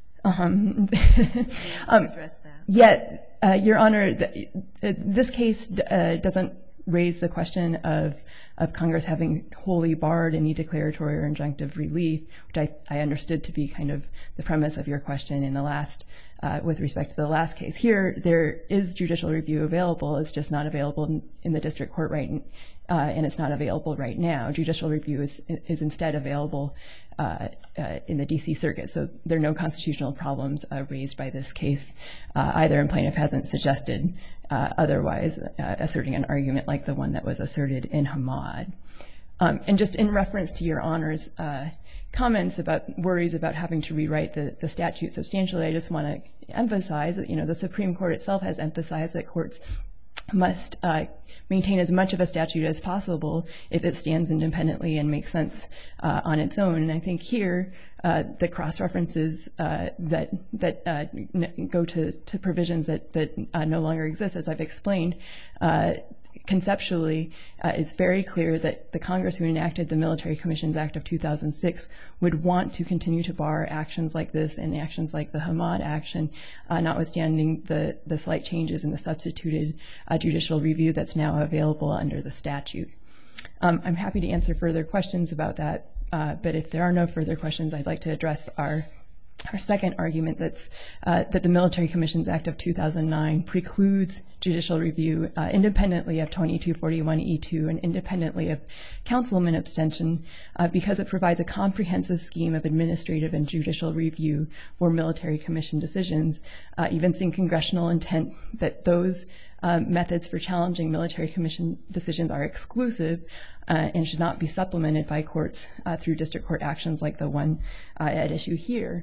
Um,
um, address that.
Yeah, uh, Your Honor, th uh, this case uh, doesn't raise the question of of Congress having wholly barred any declaratory or injunctive relief, which I, I understood to be kind of the premise of your question in the last, uh, with respect to the last case. Here, there is judicial review available. It's just not available in, in the district court right, uh, and it's not available right now. Judicial review is is instead available uh, uh, in the D C Circuit. So there are no constitutional problems uh, raised by this case, uh, either, and plaintiff hasn't suggested Uh, otherwise, uh, asserting an argument like the one that was asserted in Hamad. Um, and just in reference to Your Honor's uh, comments about worries about having to rewrite the, the statute substantially, I just want to emphasize that, you know, the Supreme Court itself has emphasized that courts must uh, maintain as much of a statute as possible if it stands independently and makes sense uh, on its own. And I think here, uh, the cross-references uh, that that uh, go to, to provisions that, that uh, no longer exist, as I've explained, uh, conceptually, uh, it's very clear that the Congress who enacted the Military Commissions Act of two thousand six would want to continue to bar actions like this and actions like the Hamad action, uh, notwithstanding the, the slight changes in the substituted uh, judicial review that's now available under the statute. Um, I'm happy to answer further questions about that, uh, but if there are no further questions, I'd like to address our Our second argument that's uh, that the Military Commissions Act of two thousand nine precludes judicial review uh, independently of twenty-two forty-one E two and independently of councilman abstention uh, because it provides a comprehensive scheme of administrative and judicial review for military commission decisions, uh, evincing congressional intent that those uh, methods for challenging military commission decisions are exclusive uh, and should not be supplemented by courts uh, through district court actions like the one uh, at issue here.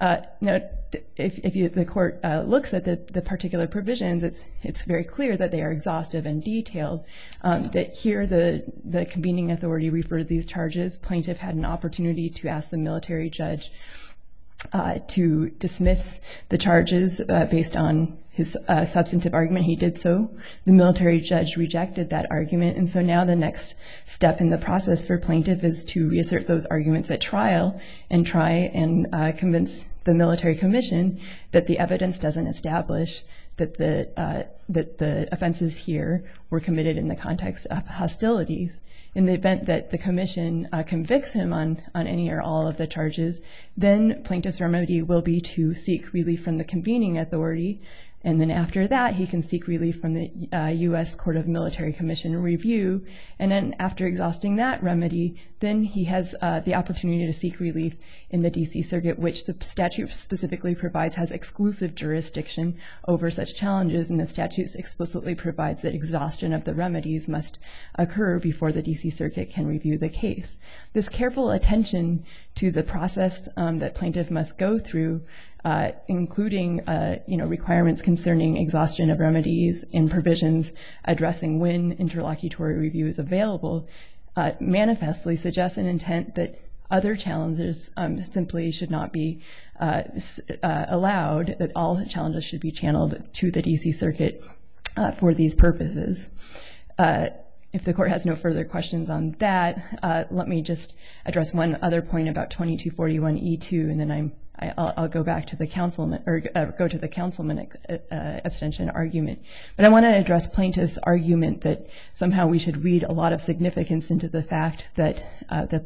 Uh, now, if, if you, the court uh, looks at the, the particular provisions, it's it's very clear that they are exhaustive and detailed. Um, that here, the the convening authority referred these charges. Plaintiff had an opportunity to ask the military judge uh, to dismiss the charges uh, based on his uh, substantive argument. He did so. The military judge rejected that argument, and so now the next step in the process for plaintiff is to reassert those arguments at trial and try and uh, convince the military commission that the evidence doesn't establish that the uh, that the offenses here were committed in the context of hostilities. In the event that the commission uh, convicts him on, on any or all of the charges, then plaintiff's remedy will be to seek relief from the convening authority, and then after that he can seek relief from the uh, U S Court of Military Commission review, and then after exhausting that remedy, then he has uh, the opportunity to seek relief in the D C Circuit, which the statute specifically provides has exclusive jurisdiction over such challenges, and the statute explicitly provides that exhaustion of the remedies must occur before the D C Circuit can review the case. This careful attention to the process um, that plaintiff must go through, Uh, including uh, you know, requirements concerning exhaustion of remedies and provisions addressing when interlocutory review is available, uh, manifestly suggests an intent that other challenges um, simply should not be uh, uh, allowed, that all challenges should be channeled to the D C Circuit uh, for these purposes. Uh, If the court has no further questions on that, uh, let me just address one other point about twenty-two forty-one E two, and then I'm, I, I'll, I'll go back to the councilman, or uh, go to the councilman uh, abstention argument. But I want to address plaintiff's argument that somehow we should read a lot of significance into the fact that uh, the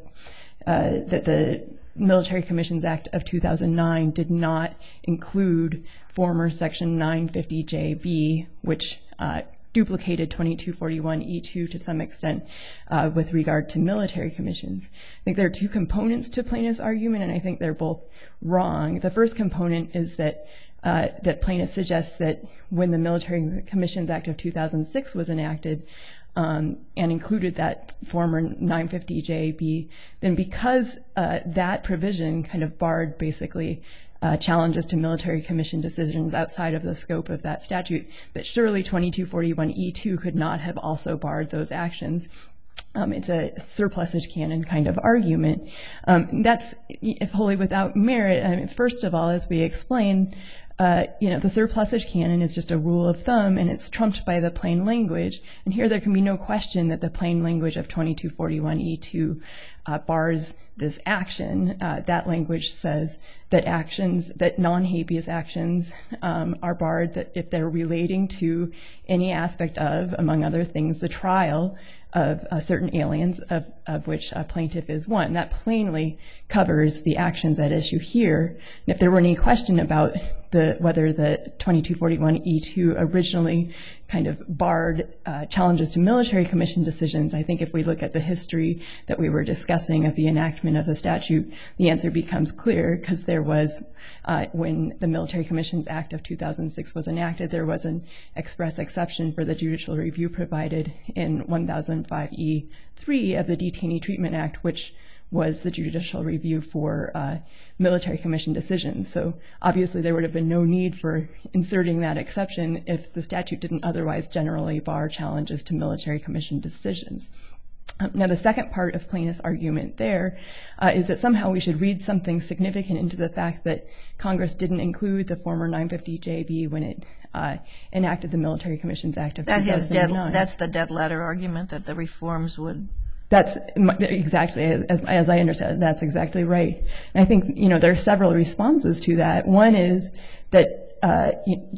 uh, that the Military Commissions Act of two thousand nine did not include former Section nine fifty J B, which uh, duplicated twenty-two forty-one E two to some extent uh, with regard to military commissions. I think there are two components to plaintiff's argument, and I think they're both wrong. The first component is that uh, that plaintiff suggests that when the Military Commissions Act of two thousand six was enacted um, and included that former nine fifty J B, then because uh, that provision kind of barred basically Uh, challenges to military commission decisions outside of the scope of that statute, that surely twenty-two forty-one E two could not have also barred those actions. Um, it's a surplusage canon kind of argument. Um, that's wholly without merit. I mean, first of all, as we explained, uh, you know, the surplusage canon is just a rule of thumb, and it's trumped by the plain language. And here there can be no question that the plain language of twenty-two forty-one E two uh, bars this action. Uh, that language says that actions, that non-habeas actions um, are barred that if they're relating to any aspect of, among other things, the trial of uh, certain aliens, of, of which a plaintiff is one. That plainly covers the actions at issue here. And if there were any question about the, whether the twenty-two forty-one E two originally kind of barred uh, challenges to military commission decisions, I think if we look at the history that we were discussing of the enactment of the statute, the answer becomes clear, because there was, uh, when the Military Commissions Act of two thousand six was enacted, there was an express exception for the judicial review provided in one thousand five E three of the Detainee Treatment Act, which was the judicial review for uh, military commission decisions. So obviously there would have been no need for inserting that exception if the statute didn't otherwise generally bar challenges to military commission decisions. Um, now, the second part of plaintiff's argument there uh, is that somehow we should read something significant into the fact that Congress didn't include the former nine fifty J B when it uh, enacted the Military Commissions Act of
that
two thousand nine.
Dead, that's the dead letter argument, that the reforms would...
That's exactly, as, as I understand it, that's exactly right. And I think, you know, there are several responses to that. One is that uh,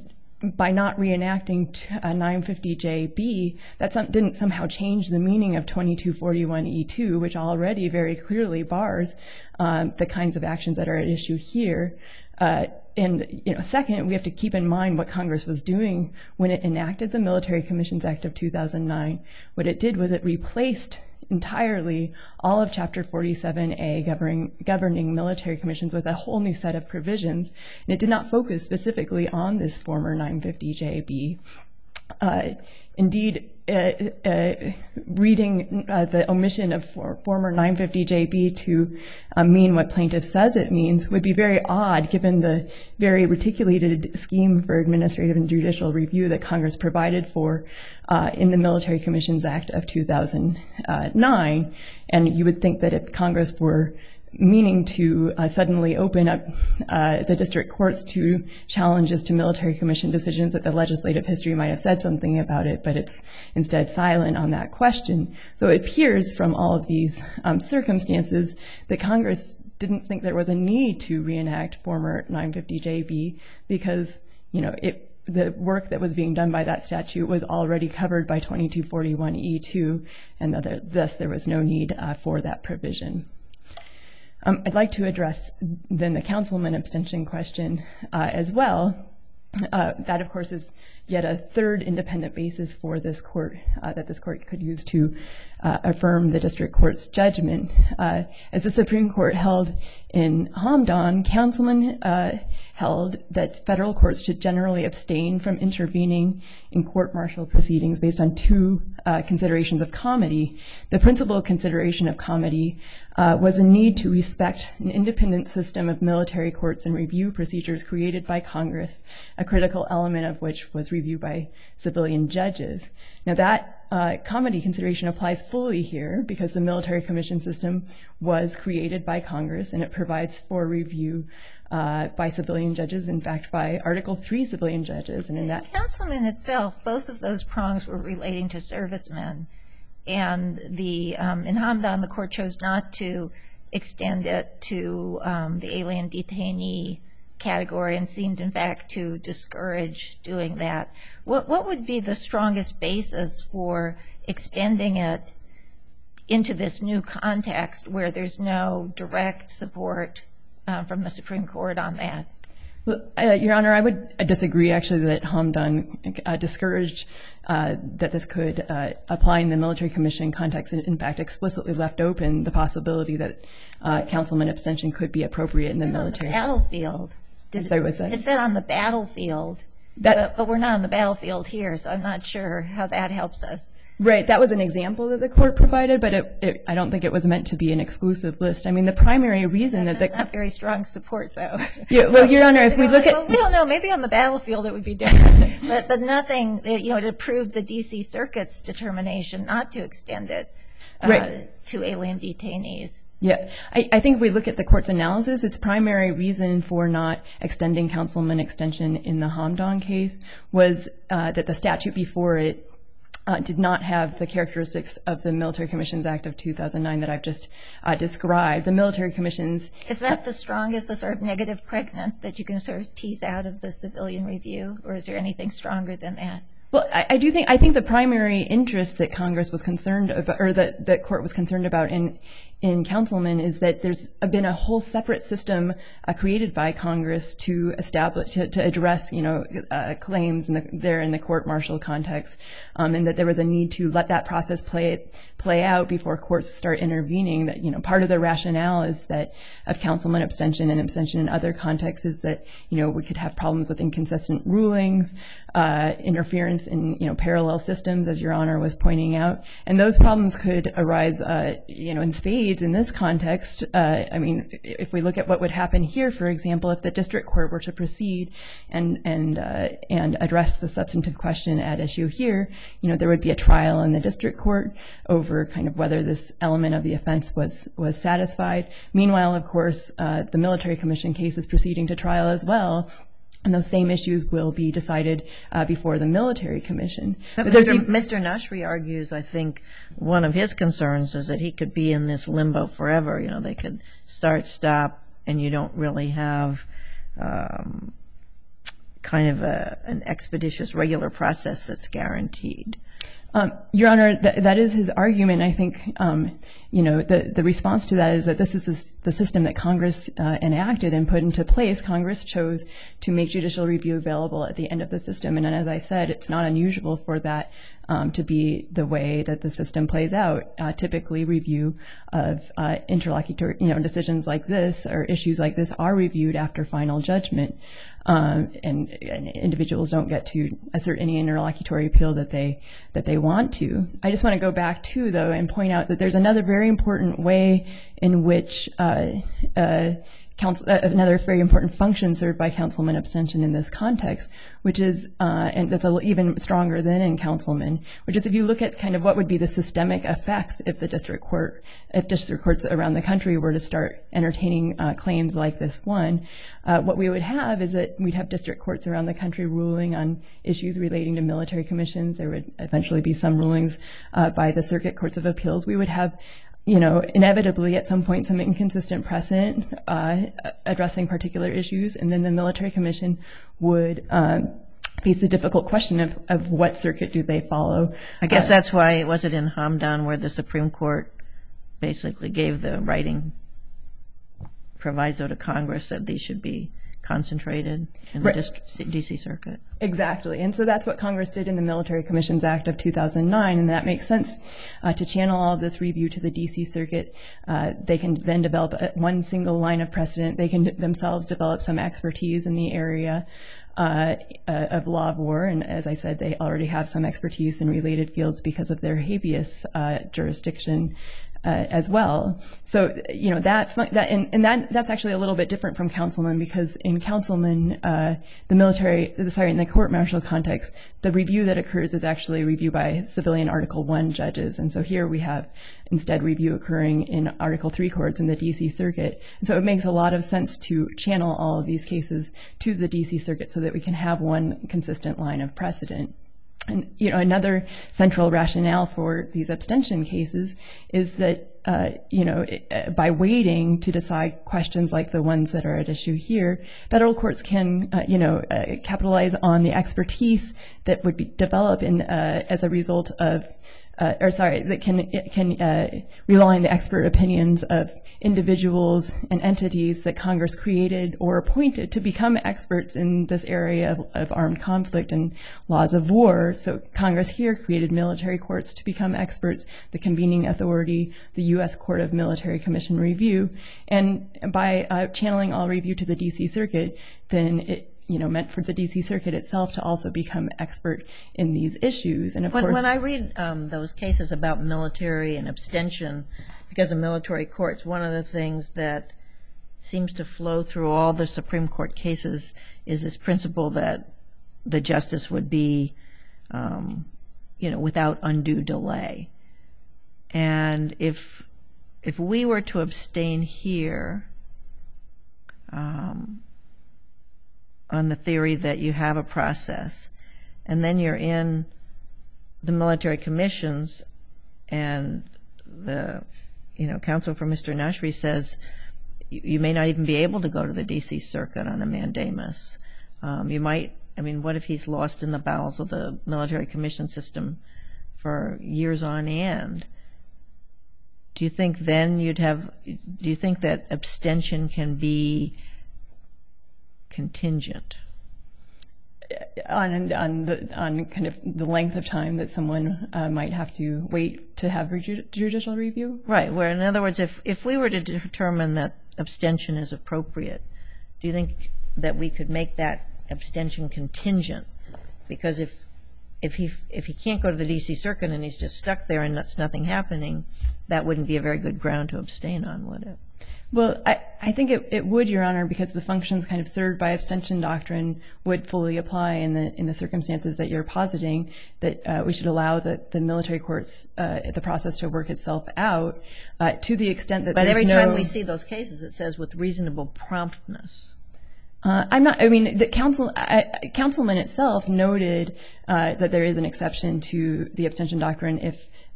by not reenacting uh, nine fifty J B, that some, didn't somehow change the meaning of twenty-two forty-one E two, which already very clearly bars um, the kinds of actions that are at issue here. Uh, and, you know, second, we have to keep in mind what Congress was doing when it enacted the Military Commissions Act of two thousand nine. What it did was it replaced entirely all of Chapter forty-seven A governing, governing military commissions with a whole new set of provisions, and it did not focus specifically on this former nine fifty J B. uh, indeed, uh, uh, reading uh, the omission of for, former nine fifty J B to uh, mean what plaintiff says it means would be very odd, given the very reticulated scheme for administrative and judicial review that Congress provided for uh, in the Military Commissions Act of two thousand nine. And you would think that if Congress were meaning to uh, suddenly open up uh, the district courts to challenges to military commission decisions, that the legislative history might have said something about it, but it's instead silent on that question. So it appears from all of these um, circumstances that Congress didn't think there was a need to reenact former nine fifty J B because, you know, it, the work that was being done by that statute was already covered by twenty-two forty-one E two, and thus there was no need uh, for that provision. Um, I'd like to address then the councilman abstention question uh, as well. Uh, that, of course, is yet a third independent basis for this court uh, that this court could use to uh, affirm the district court's judgment. Uh, as the Supreme Court held in Hamdan, councilmen uh, held that federal courts should generally abstain from intervening in court-martial proceedings based on two uh, considerations of comity. The principal consideration of comity uh, was a need to respect an independent system of military courts and review procedures created by Congress, a critical element of which was review by civilian judges. Now that uh, comity consideration applies fully here because the military commission system was created by Congress and it provides for review uh, by civilian judges, in fact by Article three civilian judges. And in that
councilman itself, both of those prongs were relating to servicemen. And the um, in Hamdan, the court chose not to extend it to um, the alien detainee category and seemed, in fact, to discourage doing that. What, what would be the strongest basis for extending it into this new context where there's no direct support uh, from the Supreme Court on that?
Well, uh, Your Honor, I would uh, disagree, actually, that Hamdan uh, discouraged uh, that this could uh, apply in the military commission context, and in fact explicitly left open the possibility that uh, councilman abstention could be appropriate in the military.
On the battlefield. Did,
Sorry, what's that?
It said on the battlefield,
that,
but, but we're not on the battlefield here, so I'm not sure how that helps us.
Right, that was an example that the court provided, but it, it, I don't think it was meant to be an exclusive list. I mean, the primary reason that,
that
the...
That's not very strong support, though.
Yeah, well, Your Honor, if we look at...
Well, we don't know, maybe on the battlefield it would be different, but, but nothing, you know, it approved the D C Circuit's determination not to extend it uh, right. to alien detainees.
Yeah, I, I think if we look at the court's analysis, its primary reason for not extending councilman extension in the Hamdan case was uh, that the statute before it Uh, did not have the characteristics of the Military Commissions Act of two thousand nine that I've just uh, described. The military commissions...
Is that the strongest, a sort of negative pregnant that you can sort of tease out of the civilian review, or is there anything stronger than that?
Well, I, I do think, I think the primary interest that Congress was concerned about, or that the court was concerned about in in councilmen is that there's been a whole separate system uh, created by Congress to establish, to, to address, you know, uh, claims in the, there in the court-martial context, um, and that there was a need to let that process play play out before courts start intervening. That, you know, part of the rationale is that of councilman abstention and abstention in other contexts is that, you know, we could have problems with inconsistent rulings, uh, interference in, you know, parallel systems, as Your Honor was pointing out, and those problems could arise, uh, you know, in spades in this context. Uh, I mean, if we look at what would happen here, for example, if the district court were to proceed and and uh, and address the substantive question at issue here, you know, there would be a trial in the district court over kind of whether this element of the offense was was satisfied. Meanwhile, of course, uh, the military commission case is proceeding to trial as well. And those same issues will be decided uh, before the military commission.
But Mister Mister Nashri argues, I think, one of his concerns is that he could be in this limbo forever. You know, they could start, stop, and you don't really have um, kind of a, an expeditious, regular process that's guaranteed.
Um, Your Honor, th- that is his argument. I think, um, you know, the, the response to that is that this is the system that Congress uh, enacted and put into place. Congress chose to make judicial review available at the end of the system. And as I said, it's not unusual for that um, to be the way that the system plays out. Uh, typically, review of uh, interlocutory, you know, decisions like this or issues like this are reviewed after final judgment. Um, and, and individuals don't get to assert any interlocutory appeal that they that they want to. I just want to go back too, though, and point out that there's another very important way in which uh, uh, counsel, uh, another very important function served by councilman abstention in this context, which is, uh, and that's a little even stronger than in councilman, which is if you look at kind of what would be the systemic effects if the district court, if district courts around the country were to start entertaining uh, claims like this one, uh, what we would have is that we'd have district courts around the country ruling on issues relating to military commissions. There would eventually be some rulings uh, by the circuit courts of appeals. We would have, you know, inevitably at some point some inconsistent precedent uh, addressing particular issues, and then the military commission would um, face the difficult question of, of what circuit do they follow.
I guess
uh,
that's why, was it in Hamdan where the Supreme Court basically gave the writing proviso to Congress that these should be concentrated in the
Right.
district, D C circuit?
Exactly. And so that's what Congress did in the Military Commissions Act of two thousand nine, and that makes sense uh, to channel all of this review to the D C circuit. Uh, they can then develop a, one single line of precedent. They can themselves develop some expertise in the area uh, uh, of law of war, and as I said, they already have some expertise in related fields because of their habeas uh, jurisdiction Uh, as well. So, you know, that, that and, and that that's actually a little bit different from councilman, because in councilman, uh, the military, sorry, in the court-martial context, the review that occurs is actually review by civilian Article One judges. And so here we have instead review occurring in Article Three courts in the D C circuit. And so it makes a lot of sense to channel all of these cases to the D C circuit so that we can have one consistent line of precedent. And, you know, another central rationale for these abstention cases is that, uh, you know, it, uh, by waiting to decide questions like the ones that are at issue here, federal courts can, uh, you know, uh, capitalize on the expertise that would be developed in, uh, as a result of, uh, or sorry, that can can uh, rely on the expert opinions of individuals and entities that Congress created or appointed to become experts in this area of, of armed conflict and laws of war. So Congress here created military courts to become experts, the convening authority, the U S Court of Military Commission Review. And by uh, channeling all review to the D C circuit, then it you know, meant for the D C circuit itself to also become expert in these issues. And of
when,
course,
when I read um, those cases about military and abstention because of military courts, one of the things that seems to flow through all the Supreme Court cases is this principle that the justice would be, um, you know, without undue delay. And if if we were to abstain here, um, on the theory that you have a process, and then you're in the military commissions, and the, you know, counsel for Mister Nashri says you, you may not even be able to go to the D C circuit on a mandamus. Um, you might, I mean, what if he's lost in the bowels of the military commission system for years on end? Do you think then you'd have, do you think that abstention can be contingent?
on on the on kind of the length of time that someone uh, might have to wait to have ju- judicial review?
Right, where in other words, if, if we were to determine that abstention is appropriate, do you think that we could make that abstention contingent? Because if if he if he can't go to the D C circuit and he's just stuck there and that's nothing happening, that wouldn't be a very good ground to abstain on, would it?
Well, I, I think it, it would, Your Honor, because the functions kind of served by abstention doctrine would fully apply in the in the circumstances that you're positing, that uh, we should allow the, the military courts, uh, the process to work itself out uh, to the extent that
But
there's
every
no...
time we see those cases, it says with reasonable promptness.
Uh, I'm not, I mean, the council, I, Councilman itself noted uh, that there is an exception to the abstention doctrine if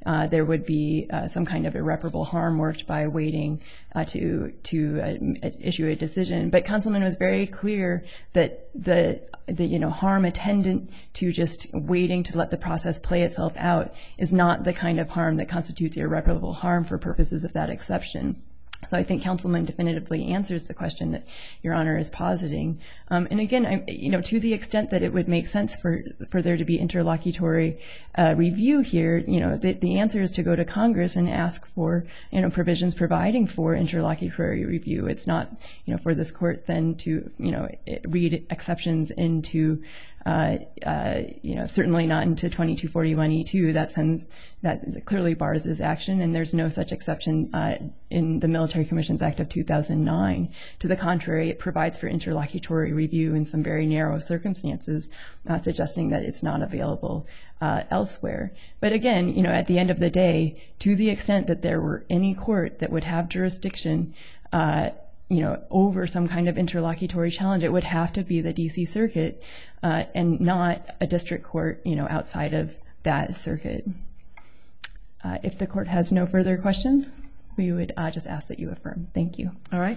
uh, there would be uh, some kind of irreparable harm worked by waiting uh, to to uh, issue a decision. But Councilman was very clear that the the you know harm attendant to just waiting to let the process play itself out is not the kind of harm that constitutes irreparable harm for purposes of that exception. So I think Councilman definitively answers the question that Your Honor is positing. Um, and again, I, you know, to the extent that it would make sense for for there to be interlocutory uh, review here, you know, the, the answer is to go to Congress and ask for, you know, provisions providing for interlocutory review. It's not, you know, for this court then to, you know, read exceptions into Uh, uh, you know, certainly not into twenty-two forty-one E two. That sends that clearly bars this action, and there's no such exception uh, in the Military Commissions Act of two thousand nine. To the contrary, it provides for interlocutory review in some very narrow circumstances, uh, suggesting that it's not available uh, elsewhere. But again, you know, at the end of the day, to the extent that there were any court that would have jurisdiction, uh, you know, over some kind of interlocutory challenge, it would have to be the D C Circuit uh, and not a district court, you know, outside of that circuit. Uh, if the court has no further questions, we would uh, just ask that you affirm. Thank you.
All right.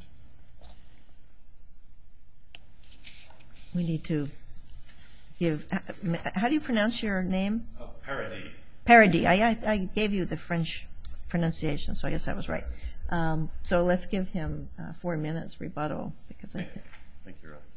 We need to give, how do you pronounce your name?
Oh, Paradis.
Paradis. I, I, I gave you the French pronunciation, so I guess I was right. Um, so let's give him uh, four minutes rebuttal, because I think.
Thank you, Your Honor.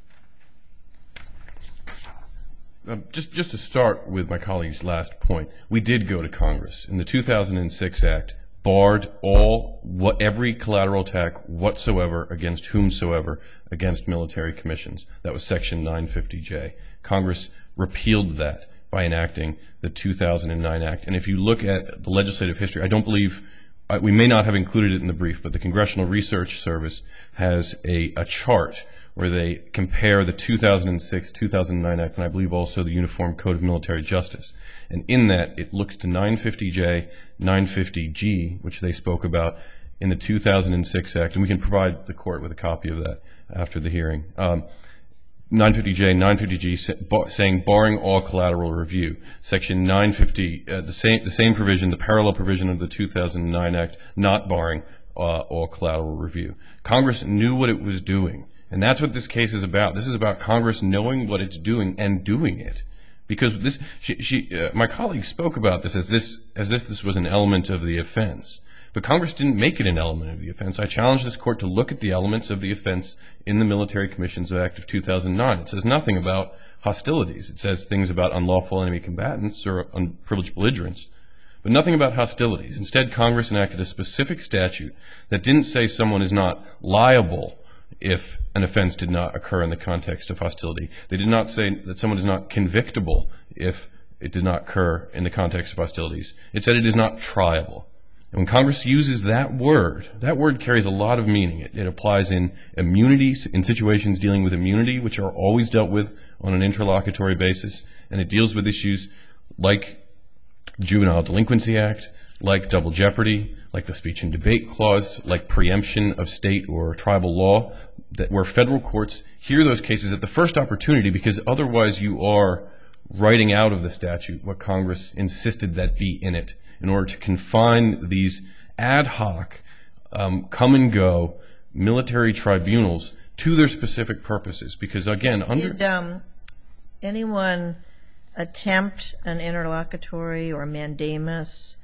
Um, just, just to start with my colleague's last point, we did go to Congress. In the two thousand six Act, barred all, what, every collateral attack whatsoever against whomsoever against military commissions. That was Section nine fifty J. Congress repealed that by enacting the two thousand nine Act. And if you look at the legislative history, I don't believe, uh, we may not have included it in the brief, but the Congressional Research Service has a, a chart where they compare the two thousand six two thousand nine Act and I believe also the Uniform Code of Military Justice. And in that, it looks to nine fifty J, nine fifty G, which they spoke about in the two thousand six Act, and we can provide the court with a copy of that after the hearing. Um, nine fifty J, nine fifty G saying barring all collateral review. Section nine fifty, uh, the same the same provision, the parallel provision of the two thousand nine Act, not barring uh, all collateral review. Congress knew what it was doing. And that's what this case is about. This is about Congress knowing what it's doing and doing it. Because this, she, she, uh, my colleague spoke about this as this, as if this was an element of the offense. But Congress didn't make it an element of the offense. I challenge this court to look at the elements of the offense in the Military Commissions Act of two thousand nine. It says nothing about hostilities. It says things about unlawful enemy combatants or unprivileged belligerents, but nothing about hostilities. Instead, Congress enacted a specific statute that didn't say someone is not liable if an offense did not occur in the context of hostility. They did not say that someone is not convictable if it did not occur in the context of hostilities. It said it is not triable. And when Congress uses that word, that word carries a lot of meaning. It, it applies in immunities, in situations dealing with immunity, which are always dealt with on an interlocutory basis. And it deals with issues like the Juvenile Delinquency Act, like double jeopardy, like the speech and debate clause, like preemption of state or tribal law, that where federal courts hear those cases at the first opportunity, because otherwise you are writing out of the statute what Congress insisted that be in it in order to confine these ad hoc, um, come and go military tribunals to their specific purposes. Because again, under...
Did um, anyone attempt an interlocutory or mandamus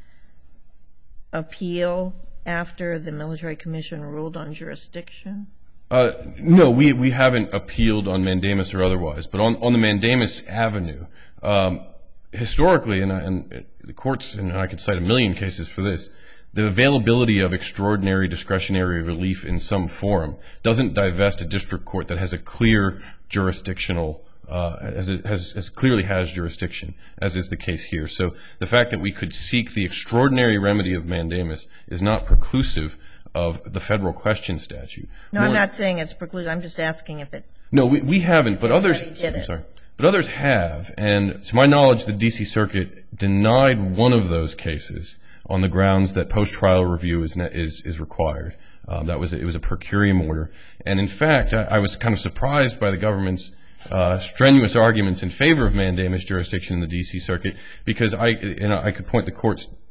appeal after the Military Commission ruled on jurisdiction?
Uh, no, we we haven't appealed on mandamus or otherwise, but on, on the mandamus avenue, um, historically, and, and the courts, and I could cite a million cases for this, the availability of extraordinary discretionary relief in some forum doesn't divest a district court that has a clear jurisdictional Uh, as it has, as clearly has jurisdiction, as is the case here. So the fact that we could seek the extraordinary remedy of mandamus is not preclusive of the federal question statute.
No, More, I'm not saying it's preclusive. I'm just asking if it.
No, we, we haven't, but others.
Did it.
I'm sorry, but others have, and to my knowledge, the D C Circuit denied one of those cases on the grounds that post-trial review is is is required. Um, that was it was a per curiam order, and in fact, I, I was kind of surprised by the government's Uh, strenuous arguments in favor of mandamus jurisdiction in the D C Circuit, because I, and I could point the courts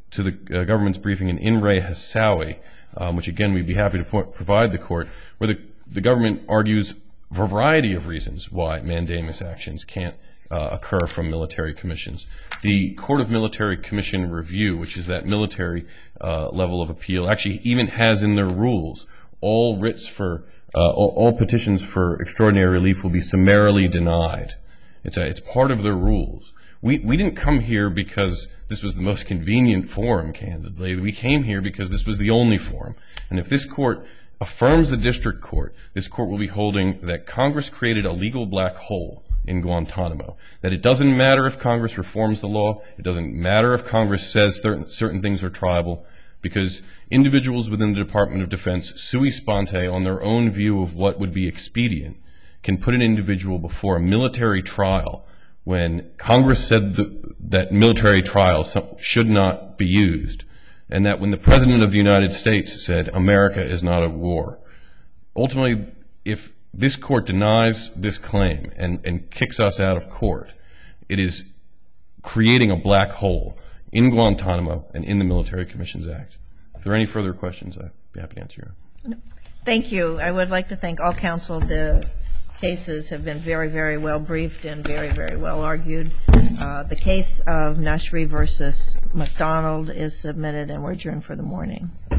to the uh, government's briefing in In Re Hassawi, um, which again we'd be happy to po- provide the court, where the, the government argues a variety of reasons why mandamus actions can't uh, occur from military commissions. The Court of Military Commission Review, which is that military uh, level of appeal, actually even has in their rules all writs for, uh, all, all petitions for extraordinary relief will be summarily denied. It's, a, it's part of their rules. We, we didn't come here because this was the most convenient forum, candidly. We came here because this was the only forum. And if this court affirms the district court, this court will be holding that Congress created a legal black hole in Guantanamo, that it doesn't matter if Congress reforms the law, it doesn't matter if Congress says certain, certain things are tribal, because individuals within the Department of Defense, sui sponte, on their own view of what would be expedient, can put an individual before a military trial when Congress said the, that military trials should not be used, and that when the President of the United States said America is not at war. Ultimately, if this court denies this claim and, and kicks us out of court, it is creating a black hole in Guantanamo and in the Military Commissions Act. If there are any further questions, I'd be happy to answer you.
Thank you. I would like to thank all counsel. The cases have been very, very well briefed and very, very well argued. Uh, the case of Nashri versus McDonald is submitted, and we're adjourned for the morning.